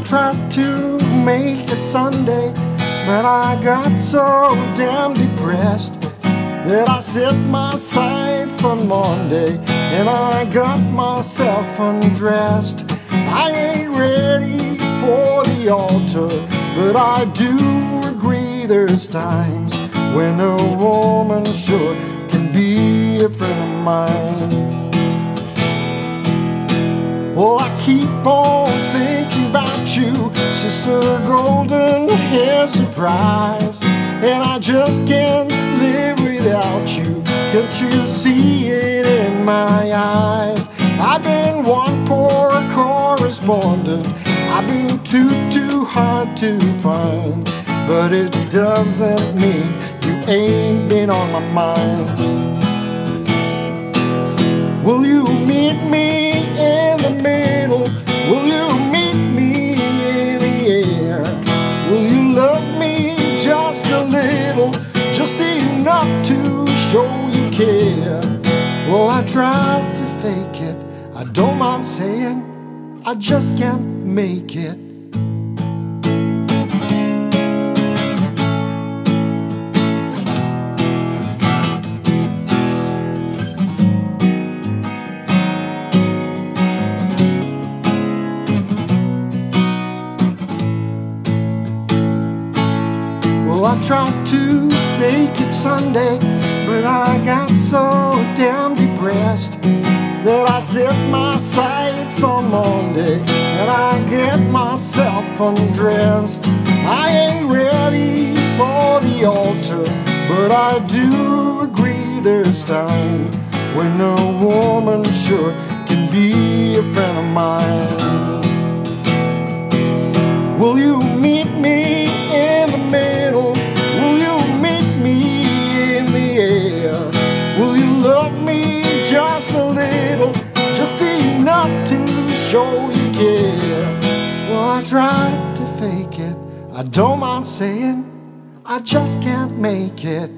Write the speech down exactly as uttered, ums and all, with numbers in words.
tried to make it Sunday, but I got so damn depressed that I set my sights on Monday, and I got myself undressed. I ain't ready for the altar, but I do agree there's times when a woman sure can be a friend of mine. Well, I keep on thinking about you, Sister Golden Hair Surprise, and I just can't live without you. Can't you see it in my eyes? I've been one poor correspondent, I've been too, too hard to find, but it doesn't mean you ain't been on my mind. Will you meet me in the middle? Will you meet me in the air? Will you love me just a little, just enough to show you care? Well, I tried to fake it, I don't mind saying, I just can't make it. Well, I tried to make it Sunday, but I got so damn depressed that I set my sights on Monday, and I get myself undressed. I ain't ready for the altar, but I do agree there's time when a woman sure can be a friend of mine. Will you meet me in the middle? Will you meet me in the air? Will you love me just a little, just enough to show you care? Well, I tried to fake it, I don't mind saying, I just can't make it.